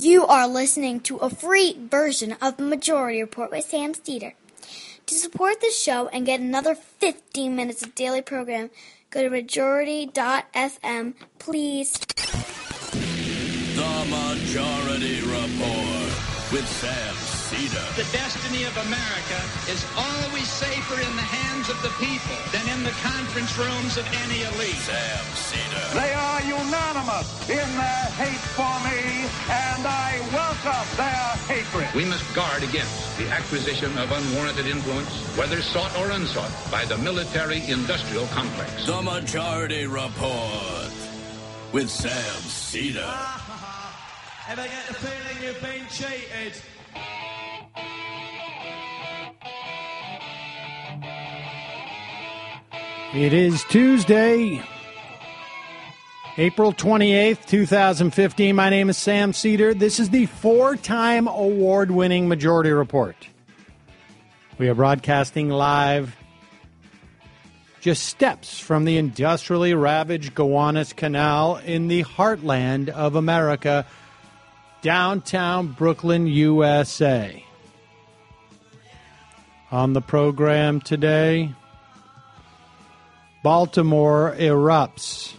You are listening to a free version of the Majority Report with Sam Seder. To support the show and get another 15 minutes of daily program, go to majority.fm, please. The Majority Report with Sam Seder. The destiny of America is always safer in the hands of the people than in the conference rooms of any elite. Sam Seder. They are unanimous in their hate for me, and I welcome their hatred. We must guard against the acquisition of unwarranted influence, whether sought or unsought, by the military-industrial complex. The Majority Report with Sam Seder. Ever get the feeling you've been cheated? It is Tuesday, April 28th, 2015. My name is Sam Seder. This is the four-time award-winning Majority Report. We are broadcasting live just steps from the industrially ravaged Gowanus Canal in the heartland of America, downtown Brooklyn, USA. On the program today, Baltimore erupts.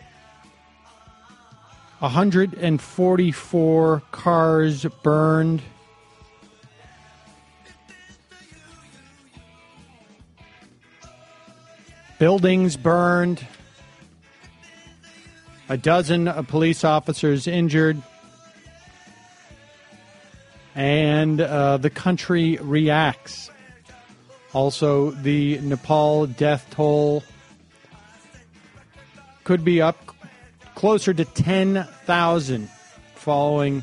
144 cars burned. Buildings burned. A dozen police officers injured. And the country reacts. Also, the Nepal death toll could be up closer to 10,000 following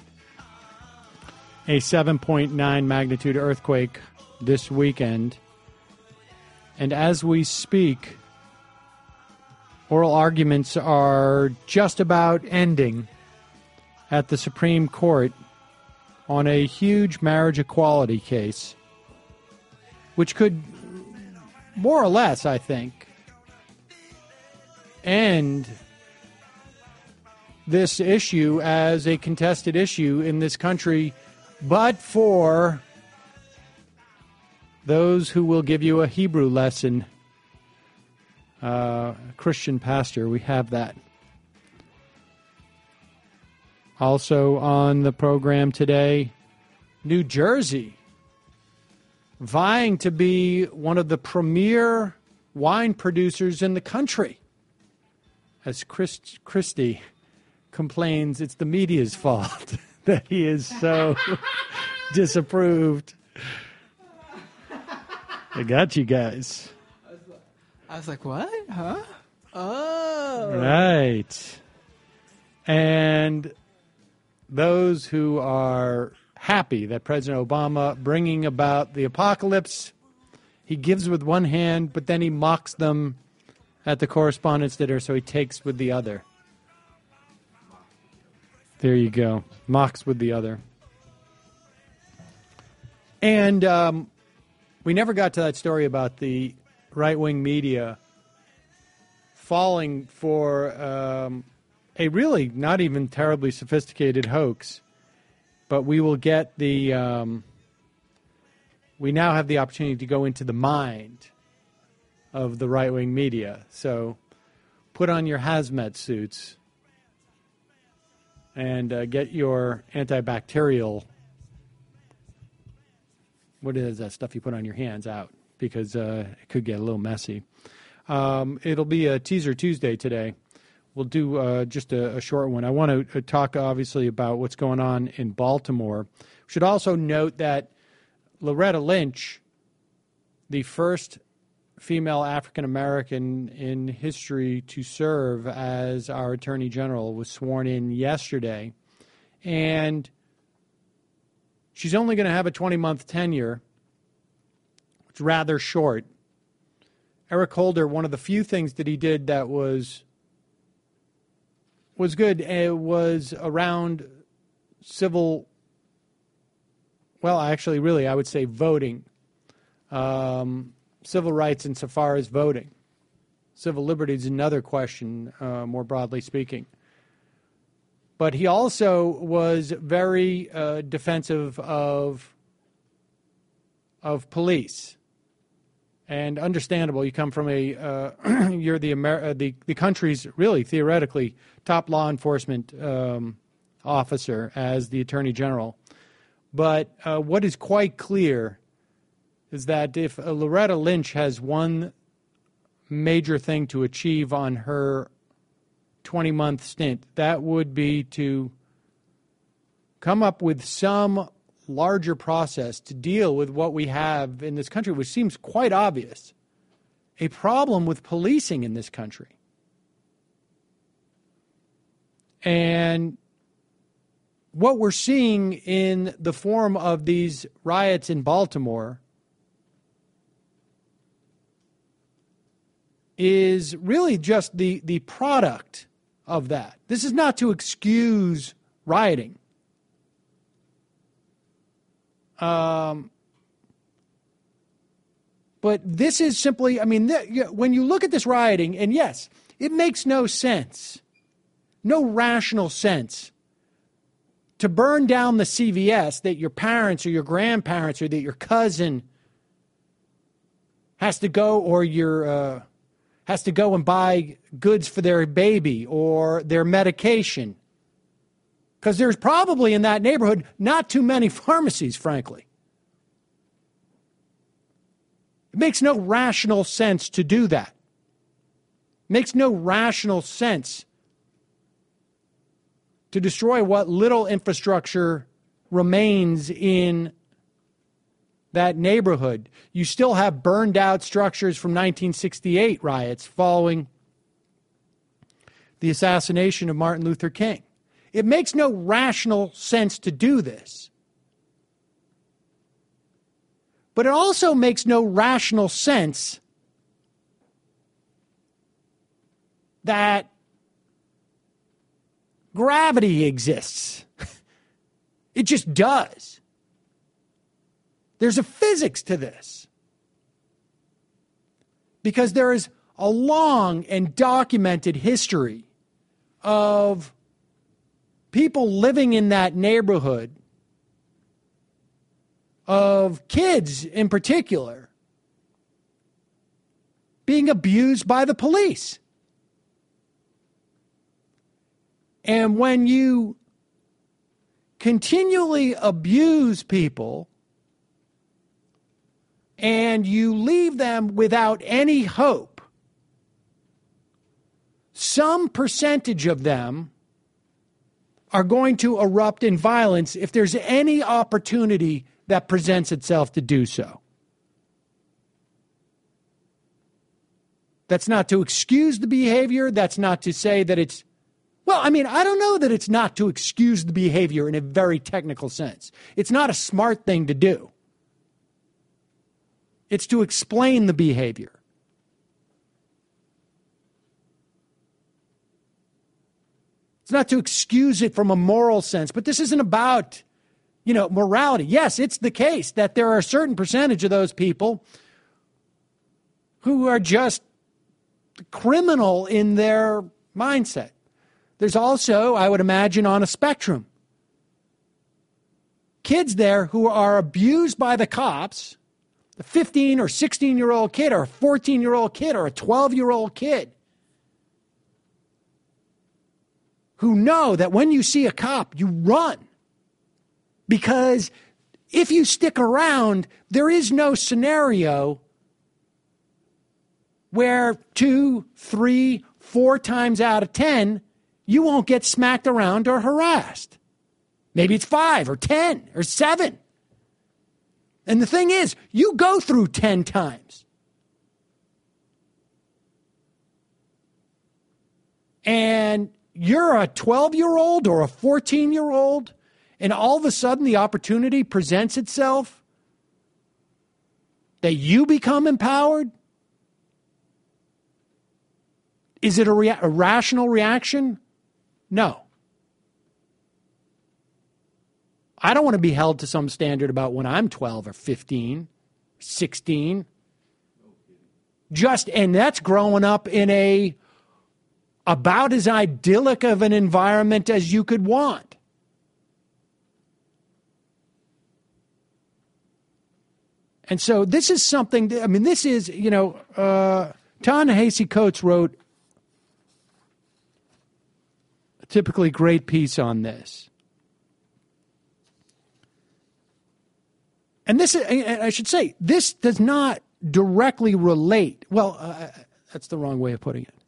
a 7.9 magnitude earthquake this weekend. And as we speak, oral arguments are just about ending at the Supreme Court on a huge marriage equality case, which could more or less, I think, end this issue as a contested issue in this country, but for those who will give you a Hebrew lesson. Christian pastor, we have that. Also on the program today, New Jersey, vying to be one of the premier wine producers in the country. As Christie complains, it's the media's fault that he is so disapproved. I got you guys. I was like, what? Huh? Oh. Right. And those who are happy that President Obama bringing about the apocalypse, he gives with one hand, but then he mocks them at the Correspondents' Dinner, so he takes with the other. There you go. Mocks with the other. And we never got to that story about the right-wing media falling for a really not even terribly sophisticated hoax. But we will get the we now have the opportunity to go into the mind of the right-wing media. So put on your hazmat suits and get your antibacterial, what is that stuff you put on your hands, out, because it could get a little messy. It'll be a Teaser Tuesday today. We'll do just a short one. I want to talk, obviously, about what's going on in Baltimore. We should also note that Loretta Lynch, the first female African-American in history to serve as our Attorney General, was sworn in yesterday. And she's only going to have a 20-month tenure. It's rather short. Eric Holder, one of the few things that he did that was good, it was around civil, well, actually, really, I would say voting. Civil rights insofar as voting. Civil liberties is another question, more broadly speaking. But he also was very defensive of police. And understandable. You come from you're the country's really theoretically top law enforcement officer as the Attorney General. But what is quite clear is that if Loretta Lynch has one major thing to achieve on her 20-month stint, that would be to come up with some larger process to deal with what we have in this country, which seems quite obvious, a problem with policing in this country. And what we're seeing in the form of these riots in Baltimore is really just the product of that. This is not to excuse rioting. But this is simply, when you look at this rioting, and yes, it makes no sense, no rational sense to burn down the CVS that your parents or your grandparents or that your cousin has to go, or has to go and buy goods for their baby or their medication. Because there's probably in that neighborhood not too many pharmacies, frankly. It makes no rational sense to do that. It makes no rational sense to destroy what little infrastructure remains in that neighborhood. You still have burned out structures from 1968 riots following the assassination of Martin Luther King. It makes no rational sense to do this. But it also makes no rational sense that gravity exists. It just does. There's a physics to this. Because there is a long and documented history of people living in that neighborhood, of kids in particular, being abused by the police. And when you continually abuse people and you leave them without any hope, some percentage of them are going to erupt in violence if there's any opportunity that presents itself to do so. That's not to excuse the behavior. That's not to say that it's, I don't know that it's not to excuse the behavior in a very technical sense. It's not a smart thing to do. It's to explain the behavior. It's not to excuse it from a moral sense, but this isn't about, morality. Yes, it's the case that there are a certain percentage of those people who are just criminal in their mindset. There's also, I would imagine, on a spectrum, kids there who are abused by the cops, a 15 or 16-year-old kid or a 14-year-old kid or a 12-year-old kid, who know that when you see a cop, you run. Because if you stick around, there is no scenario where 2, 3, 4 times out of 10, you won't get smacked around or harassed. Maybe it's 5 or 10 or 7. And the thing is, you go through 10 times. And you're a 12-year-old or a 14-year-old, and all of a sudden the opportunity presents itself that you become empowered? Is it a rational reaction? No. I don't want to be held to some standard about when I'm 12 or 15, 16. And that's growing up in a about as idyllic of an environment as you could want. And so this is something, this is, Ta-Nehisi Coates wrote a typically great piece on this. And this, I should say, this does not directly relate. Well, that's the wrong way of putting it.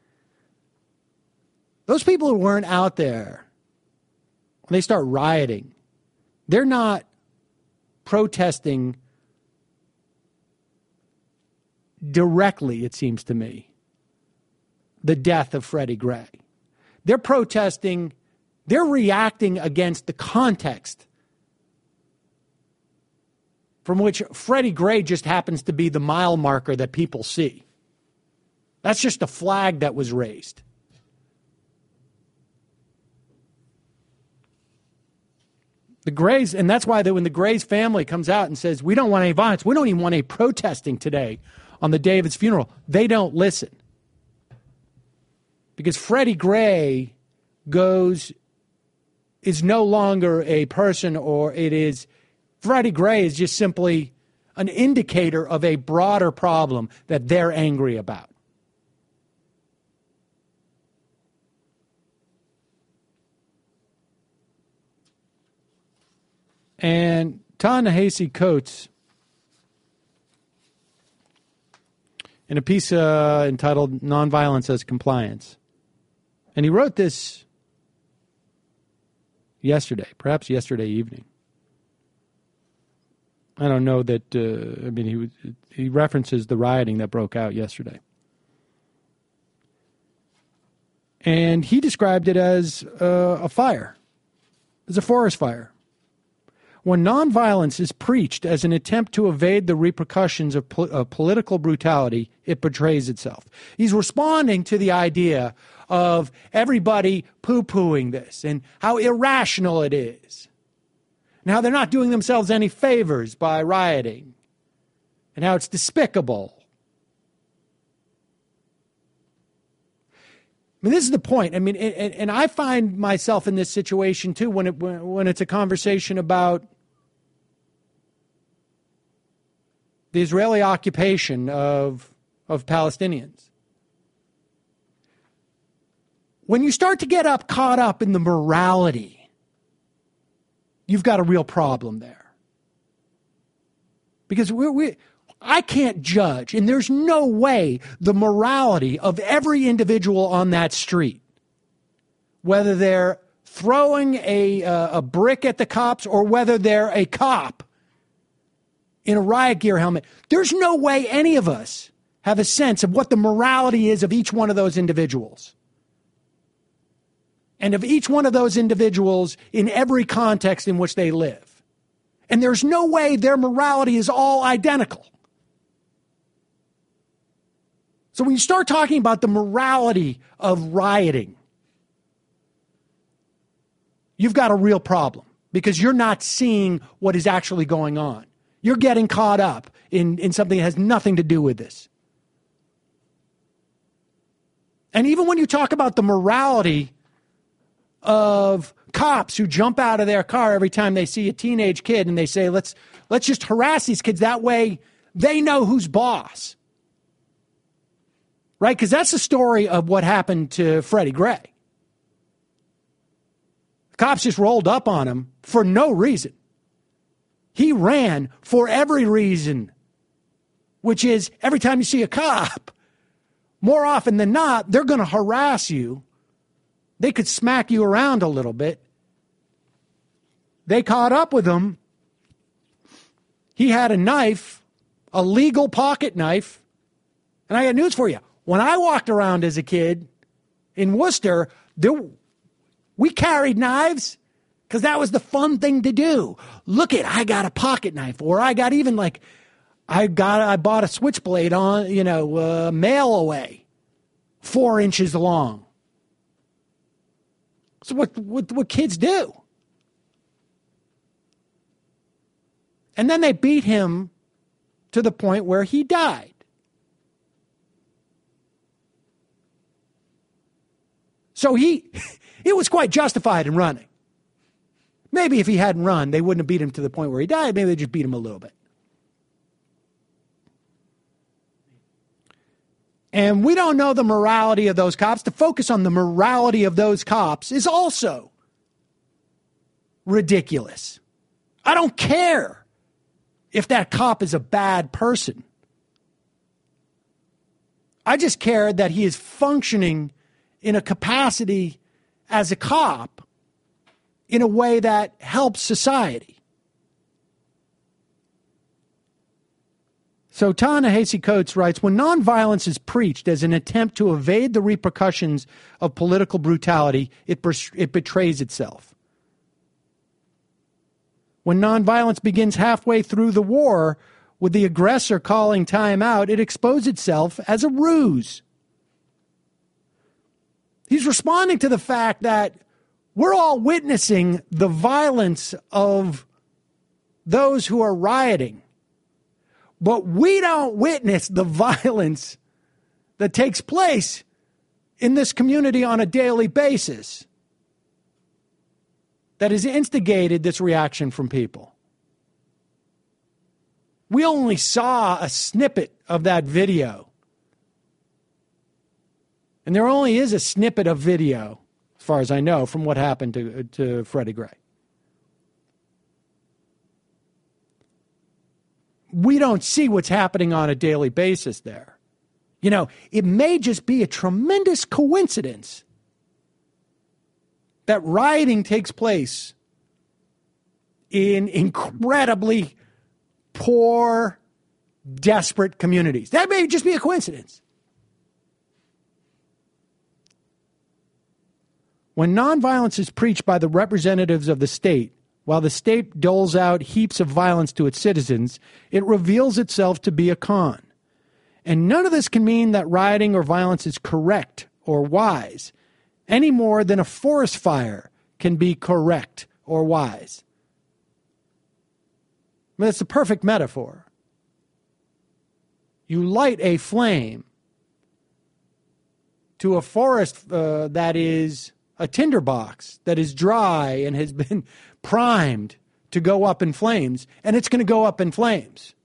Those people who weren't out there, when they start rioting, they're not protesting directly, it seems to me, the death of Freddie Gray. They're protesting, they're reacting against the context from which Freddie Gray just happens to be the mile marker that people see. That's just a flag that was raised. The Grays, and that's why when the Grays family comes out and says, we don't want any violence, we don't even want any protesting today on the day of his funeral, they don't listen. Because Freddie Gray is no longer a person, Freddie Gray is just simply an indicator of a broader problem that they're angry about. And Ta-Nehisi Coates, in a piece entitled Nonviolence as Compliance, and he wrote this perhaps yesterday evening. I don't know that, he references the rioting that broke out yesterday. And he described it as a fire, as a forest fire. When nonviolence is preached as an attempt to evade the repercussions of political brutality, it betrays itself. He's responding to the idea of everybody poo-pooing this and how irrational it is, and how they're not doing themselves any favors by rioting, and how it's despicable. This is the point. And I find myself in this situation too when it's a conversation about the Israeli occupation of Palestinians. When you start to get caught up in the morality, you've got a real problem there. Because I can't judge, and there's no way, the morality of every individual on that street, whether they're throwing a brick at the cops or whether they're a cop in a riot gear helmet. There's no way any of us have a sense of what the morality is of each one of those individuals. And of each one of those individuals in every context in which they live. And there's no way their morality is all identical. So when you start talking about the morality of rioting, you've got a real problem because you're not seeing what is actually going on. You're getting caught up in something that has nothing to do with this. And even when you talk about the morality of cops who jump out of their car every time they see a teenage kid and they say, let's just harass these kids. That way they know who's boss. Right? Because that's the story of what happened to Freddie Gray. The cops just rolled up on him for no reason. He ran for every reason, which is every time you see a cop, more often than not, they're going to harass you. They could smack you around a little bit. They caught up with him. He had a knife, a legal pocket knife. And I got news for you. When I walked around as a kid in Worcester, we carried knives. Because that was the fun thing to do. Look I got a pocket knife. Or I got even I bought a switchblade on, mail away. 4 inches long. So what kids do. And then they beat him to the point where he died. So it was quite justified in running. Maybe if he hadn't run, they wouldn't have beat him to the point where he died. Maybe they just beat him a little bit. And we don't know the morality of those cops. To focus on the morality of those cops is also ridiculous. I don't care if that cop is a bad person. I just care that he is functioning in a capacity as a cop in a way that helps society. So Ta-Nehisi Coates writes, when nonviolence is preached as an attempt to evade the repercussions of political brutality, it betrays itself. When nonviolence begins halfway through the war, with the aggressor calling time out, it exposes itself as a ruse. He's responding to the fact that we're all witnessing the violence of those who are rioting, but we don't witness the violence that takes place in this community on a daily basis that has instigated this reaction from people. We only saw a snippet of that video. And there only is a snippet of video, as far as I know, from what happened to Freddie Gray. We don't see what's happening on a daily basis there. You know, it may just be a tremendous coincidence that rioting takes place in incredibly poor, desperate communities. That may just be a coincidence. When nonviolence is preached by the representatives of the state, while the state doles out heaps of violence to its citizens, it reveals itself to be a con. And none of this can mean that rioting or violence is correct or wise, any more than a forest fire can be correct or wise. I mean, it's the perfect metaphor. You light a flame to a forest that is a tinderbox, that is dry and has been primed to go up in flames, and it's going to go up in flames.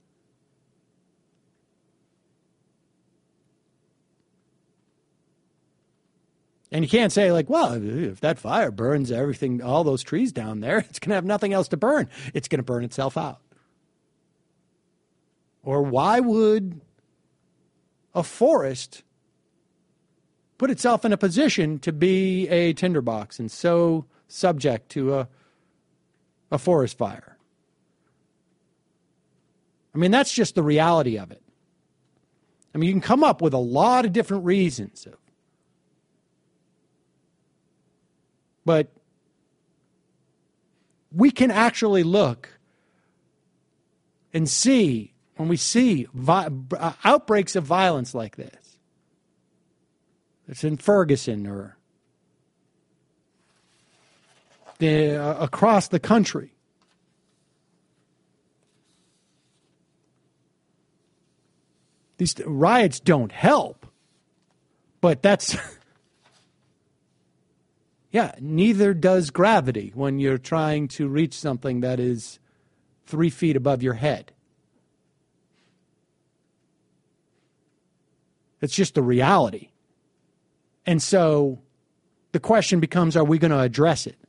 And you can't say, like, well, if that fire burns everything, all those trees down there, it's going to have nothing else to burn. It's going to burn itself out. Or why would a forest put itself in a position to be a tinderbox and so subject to a forest fire? I mean, that's just the reality of it. I mean, you can come up with a lot of different reasons. But we can actually look and see, when we see outbreaks of violence like this, it's in Ferguson or across the country, these riots don't help, but that's... Yeah, neither does gravity when you're trying to reach something that is 3 feet above your head. It's just the reality. And so the question becomes, are we going to address it?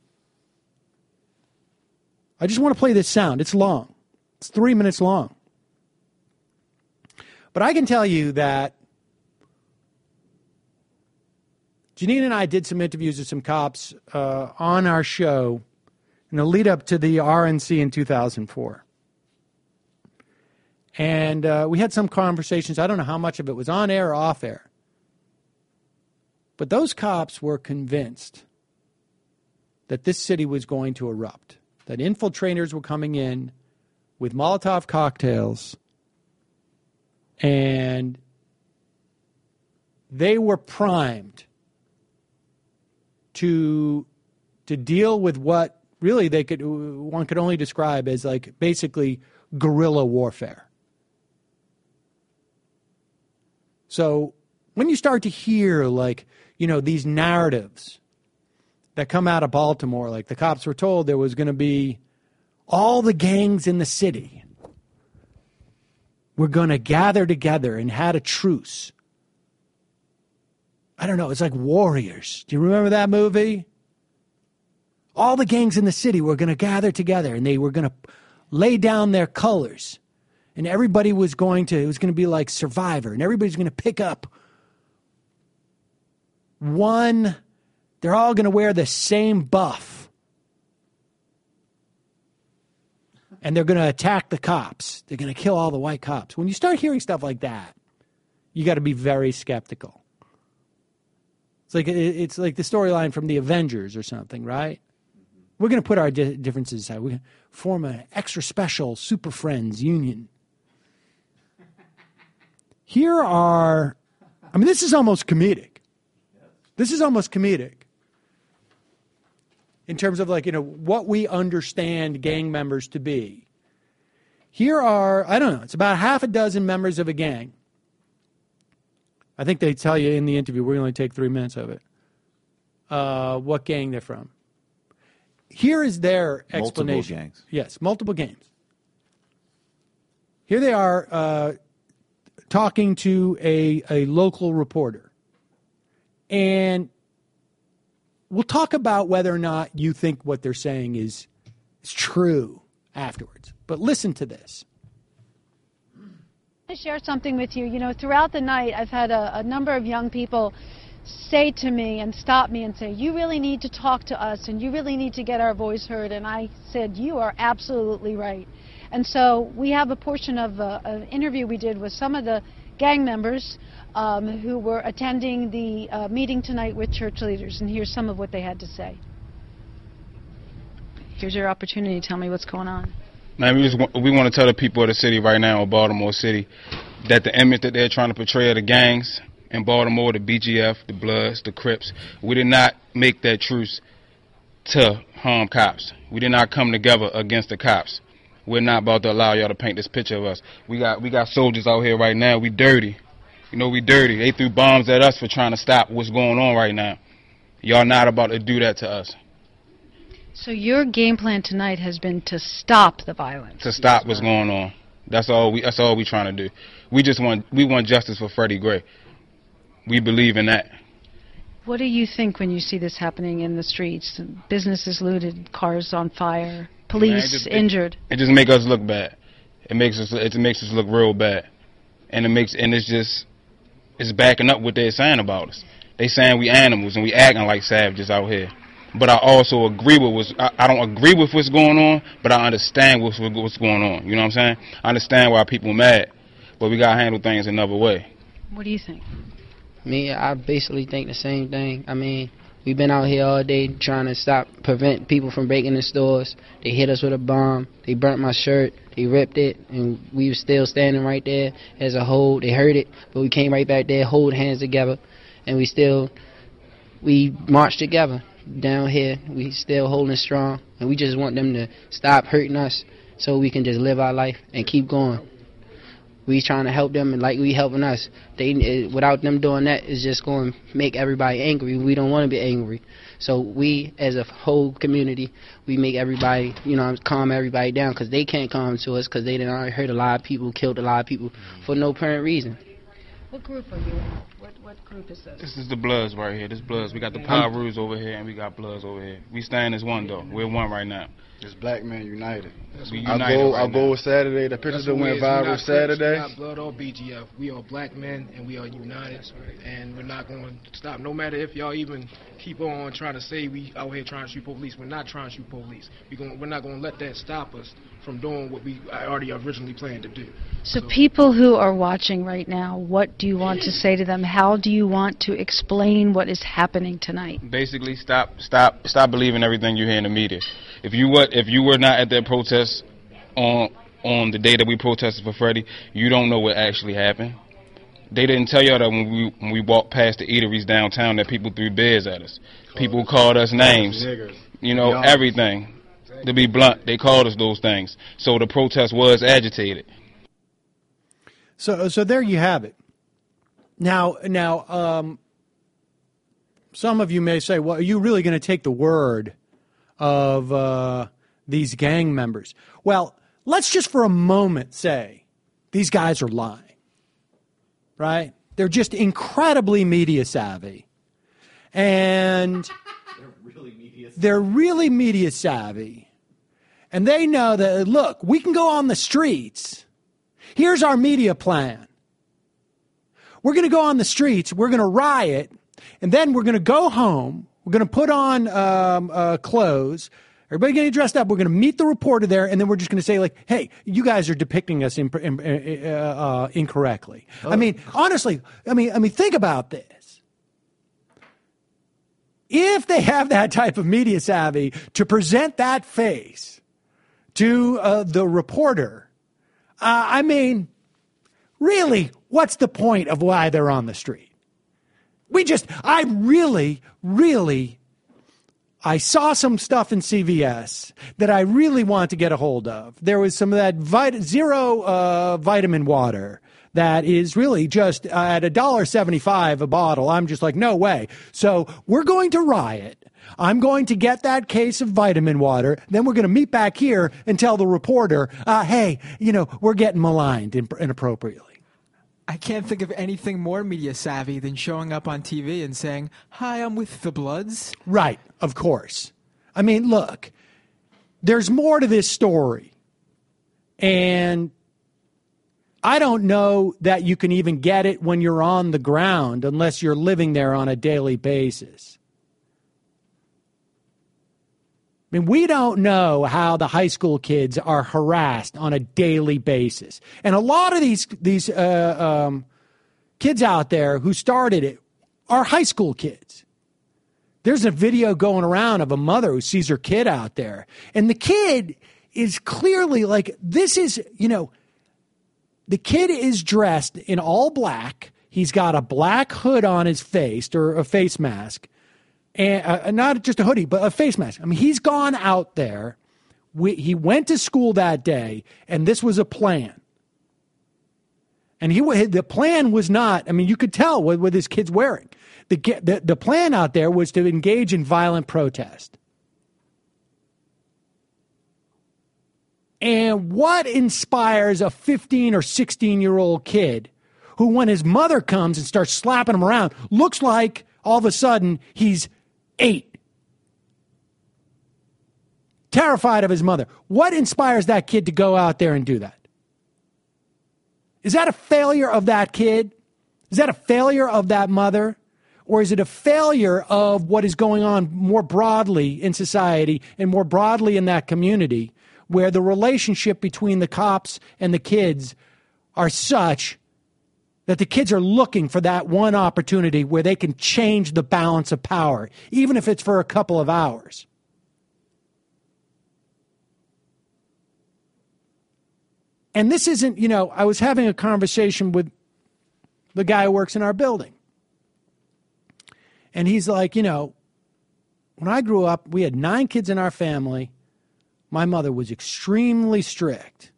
I just want to play this sound. It's long. It's 3 minutes long. But I can tell you that Janine and I did some interviews with some cops on our show in the lead up to the RNC in 2004. And we had some conversations. I don't know how much of it was on air or off air. But those cops were convinced that this city was going to erupt, that infiltrators were coming in with Molotov cocktails, and they were primed to deal with what really one could only describe as like basically guerrilla warfare. So when you start to hear, like, you know, these narratives that come out of Baltimore. Like the cops were told there was going to be all the gangs in the city were going to gather together and had a truce. I don't know. It's like Warriors. Do you remember that movie? All the gangs in the city were going to gather together and they were going to lay down their colors. And everybody was going to, it was going to be like Survivor. And everybody's going to pick up one, they're all going to wear the same buff. And they're going to attack the cops. They're going to kill all the white cops. When you start hearing stuff like that, you got to be very skeptical. It's like the storyline from the Avengers or something, right? We're going to put our differences aside. We're going to form an extra special Super Friends union. Here are, I mean, this is almost comedic. This is almost comedic in terms of like, what we understand gang members to be. Here are, I don't know, it's about half a dozen members of a gang. I think they tell you in the interview, we're going to take 3 minutes of it, what gang they're from. Here is their explanation. Multiple gangs. Yes, multiple gangs. Here they are talking to a local reporter. And we'll talk about whether or not you think what they're saying is true afterwards. But listen to this. I share something with you. Throughout the night, I've had a number of young people say to me and stop me and say, you really need to talk to us and you really need to get our voice heard. And I said, you are absolutely right. And so we have a portion of an interview we did with some of the gang members who were attending the meeting tonight with church leaders. And here's some of what they had to say. Here's your opportunity to tell me what's going on. Man, we want to tell the people of the city right now, in Baltimore City, that the image that they're trying to portray of the gangs in Baltimore, the BGF, the Bloods, the Crips, we did not make that truce to harm cops. We did not come together against the cops. We're not about to allow y'all to paint this picture of us. We got soldiers out here right now. We dirty. We dirty. They threw bombs at us for trying to stop what's going on right now. Y'all not about to do that to us. So your game plan tonight has been to stop the violence. To stop what's going on. That's all we trying to do. We want justice for Freddie Gray. We believe in that. What do you think when you see this happening in the streets? Businesses looted, cars on fire, police injured. It just makes us look bad. It makes us look real bad. And it's backing up what they're saying about us. They saying we animals and we acting like savages out here. But I also agree with I don't agree with what's going on, but I understand what's going on. You know what I'm saying? I understand why people are mad, but we gotta handle things another way. What do you think? Me, I basically think the same thing. I mean, we've been out here all day trying to prevent people from breaking in stores. They hit us with a bomb. They burnt my shirt. They ripped it, and we were still standing right there as a whole. They heard it, but we came right back there, hold hands together, and we marched together down here. We still holding strong, and we just want them to stop hurting us so we can just live our life and keep going. We trying to help them, and like we helping us. Without them doing that, it's just going to make everybody angry. We don't want to be angry. So we, as a whole community, we make everybody, calm everybody down, because they can't calm to us, because they done already hurt a lot of people, killed a lot of people for no apparent reason. What group are you in? What group is this? This is the Bloods right here. This Bloods. We got the Pyrus over here, and we got Bloods over here. We stand as one, though. We're one right now. It's Black Men United. Our goal Saturday. The pictures that went viral Saturday. We're not Blood or BGF. We are black men, and we are united. And we're not going to stop. No matter if y'all even keep on trying to say we out here trying to shoot police. We're not trying to shoot police. We're not going to let that stop us from doing what we already originally planned to do. So people who are watching right now, what do you want to say to them? How do you want to explain what is happening tonight? Basically, stop believing everything you hear in the media. If you were not at that protest on the day that we protested for Freddie, you don't know what actually happened. They didn't tell y'all that when we walked past the eateries downtown that people threw beers at us. People called us names. Everything. To be blunt, they called us those things. So the protest was agitated. So there you have it. Now, some of you may say, well, are you really going to take the word of these gang members? Well, let's just for a moment say these guys are lying, right? They're just incredibly media savvy. And they're really media savvy. And they know that, look, we can go on the streets. Here's our media plan. We're going to go on the streets. We're going to riot. And then we're going to go home. We're going to put on clothes. Everybody getting dressed up. We're going to meet the reporter there. And then we're just going to say, like, hey, you guys are depicting us incorrectly. I mean, honestly, I mean, think about this. If they have that type of media savvy to present that face to the reporter, I mean, really, what's the point of why they're on the street? I saw some stuff in CVS that I really want to get a hold of. There was some of that zero vitamin water that is really just at $1.75 a bottle. I'm just like, no way. So we're going to riot. I'm going to get that case of vitamin water. Then we're going to meet back here and tell the reporter, hey, we're getting maligned inappropriately. I can't think of anything more media savvy than showing up on TV and saying, hi, I'm with the Bloods. Right, of course. I mean, look, there's more to this story. And I don't know that you can even get it when you're on the ground unless you're living there on a daily basis. I mean, we don't know how the high school kids are harassed on a daily basis. And a lot of these kids out there who started it are high school kids. There's a video going around of a mother who sees her kid out there. And the kid is clearly like, this is, the kid is dressed in all black. He's got a black hood on his face, or a face mask. And not just a hoodie, but a face mask. I mean, he's gone out there. He went to school that day, and this was a plan. And the plan was not, I mean, you could tell what this kid's wearing. The plan out there was to engage in violent protest. And what inspires a 15 or 16-year-old kid who, when his mother comes and starts slapping him around, looks like all of a sudden he's 8. Terrified of his mother. What inspires that kid to go out there and do that? Is that a failure of that kid? Is that a failure of that mother? Or is it a failure of what is going on more broadly in society and more broadly in that community, where the relationship between the cops and the kids are such that the kids are looking for that one opportunity where they can change the balance of power, even if it's for a couple of hours? And this isn't, I was having a conversation with the guy who works in our building. And he's like, when I grew up, we had 9 kids in our family. My mother was extremely strict.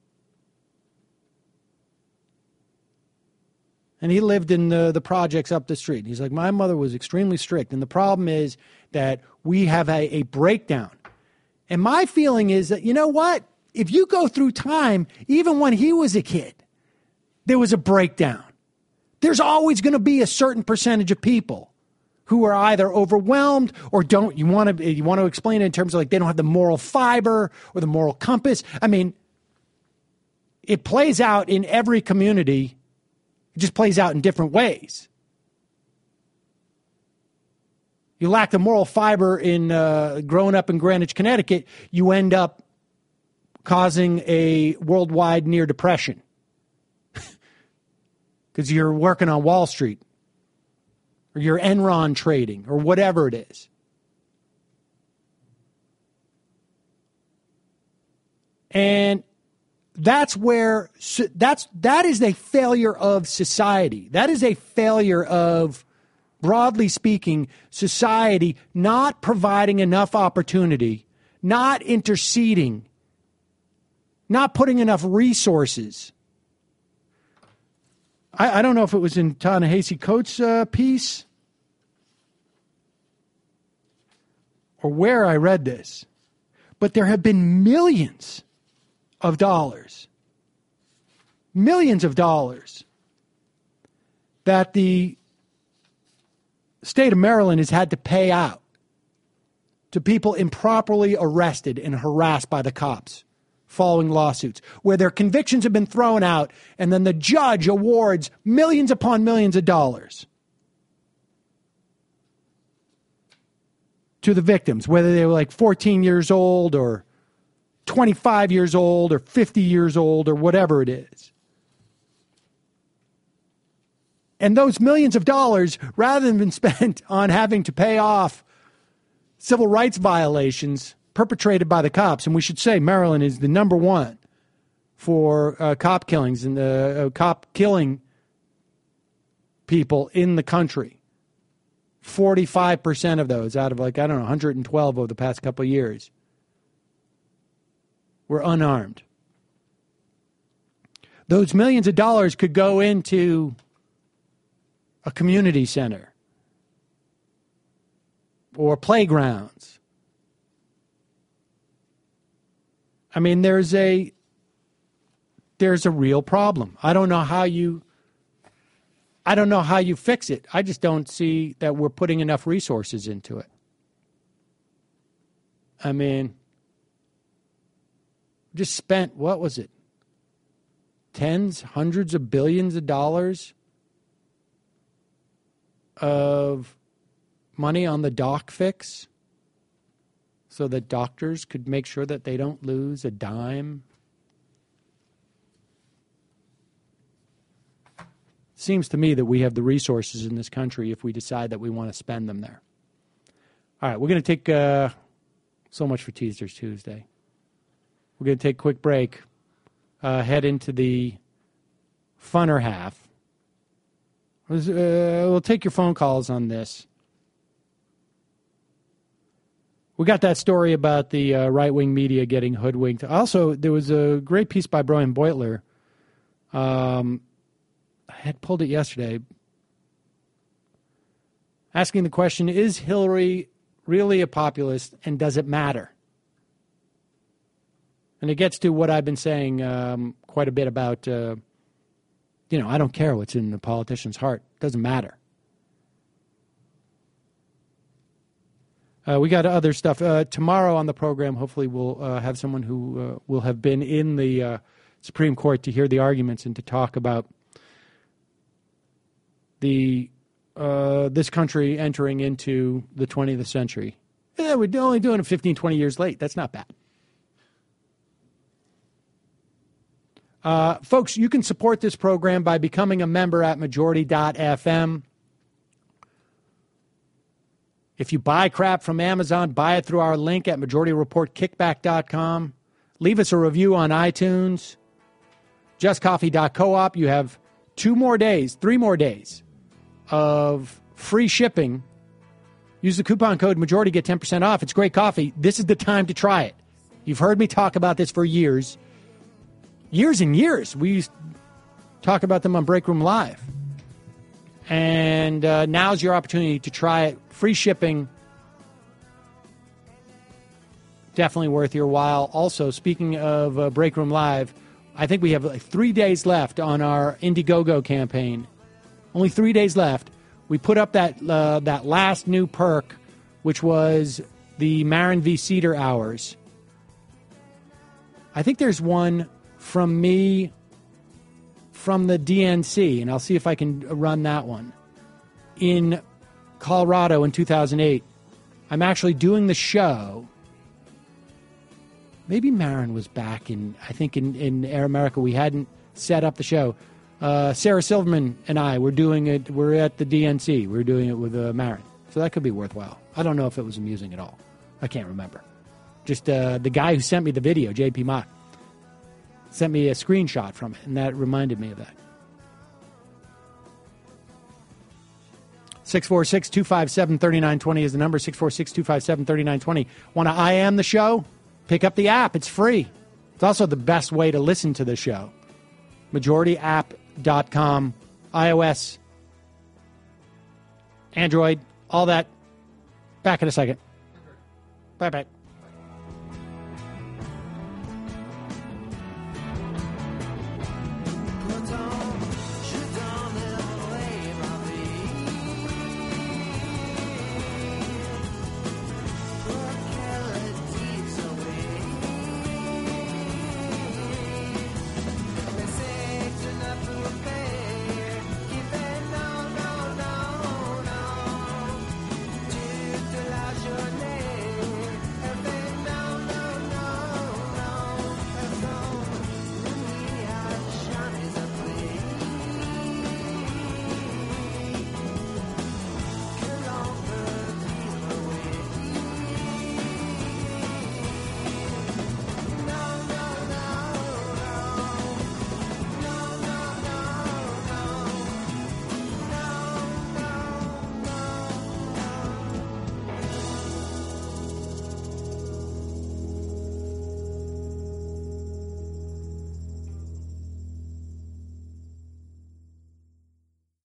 And he lived in the projects up the street. He's like, my mother was extremely strict. And the problem is that we have a breakdown. And my feeling is that, you know what? If you go through time, even when he was a kid, there was a breakdown. There's always going to be a certain percentage of people who are either overwhelmed or don't. You want to explain it in terms of like they don't have the moral fiber or the moral compass. I mean, it plays out in every community. It just plays out in different ways. You lack the moral fiber in growing up in Greenwich, Connecticut, you end up causing a worldwide near depression because you're working on Wall Street or you're Enron trading or whatever it is. And that's where that is a failure of society. That is a failure of, broadly speaking, society not providing enough opportunity, not interceding, not putting enough resources. I don't know if it was in Ta-Nehisi Coates' piece. or where I read this, but there have been millions of dollars that the state of Maryland has had to pay out to people improperly arrested and harassed by the cops following lawsuits, where their convictions have been thrown out, and then the judge awards millions upon millions of dollars to the victims, whether they were like 14 years old or 25 years old or 50 years old or whatever it is. And those millions of dollars, rather than been spent on having to pay off civil rights violations perpetrated by the cops, and we should say Maryland is the number one for cop killings and cop killing people in the country. 45% of those out of 112 over the past couple of years were unarmed. Those millions of dollars could go into a community center or playgrounds. I mean, there's a real problem. I don't know how you fix it. I just don't see that we're putting enough resources into it. I mean, just spent, what was it? Tens, hundreds of billions of dollars of money on the doc fix so that doctors could make sure that they don't lose a dime. Seems to me that we have the resources in this country if we decide that we want to spend them there. All right, we're going to take so much for Teasers Tuesday. We're going to take a quick break, head into the funner half. We'll take your phone calls on this. We got that story about the right-wing media getting hoodwinked. Also, there was a great piece by Brian Beutler. I had pulled it yesterday, asking the question, is Hillary really a populist, and does it matter? And it gets to what I've been saying quite a bit about, I don't care what's in the politician's heart. It doesn't matter. We got other stuff. Tomorrow on the program, hopefully we'll have someone who will have been in the Supreme Court to hear the arguments and to talk about this country entering into the 20th century. Yeah, we're only doing it 15, 20 years late. That's not bad. Folks, you can support this program by becoming a member at majority.fm. If you buy crap from Amazon, buy it through our link at majorityreportkickback.com. Leave us a review on iTunes. JustCoffee.coop. You have 3 more days of free shipping. Use the coupon code Majority, get 10% off. It's great coffee. This is the time to try it. You've heard me talk about this for years. Years and years. We used to talk about them on Break Room Live. And now's your opportunity to try it. Free shipping. Definitely worth your while. Also, speaking of Break Room Live, I think we have 3 days left on our Indiegogo campaign. Only 3 days left. We put up that last new perk, which was the Marin v. Cedar hours. I think there's one from me from the DNC, and I'll see if I can run that one. In Colorado in 2008, I'm actually doing the show. Maybe Marin was back in Air America. We hadn't set up the show. Sarah Silverman and I were doing it. We're at the DNC. We're doing it with Marin. So that could be worthwhile. I don't know if it was amusing at all. I can't remember. Just the guy who sent me the video, JP Mott, sent me a screenshot from it, and that reminded me of that. 646-257-3920 is the number, 646-257-3920. Want to I Am the show? Pick up the app. It's free. It's also the best way to listen to the show. MajorityApp.com, iOS, Android, all that. Back in a second. Bye-bye.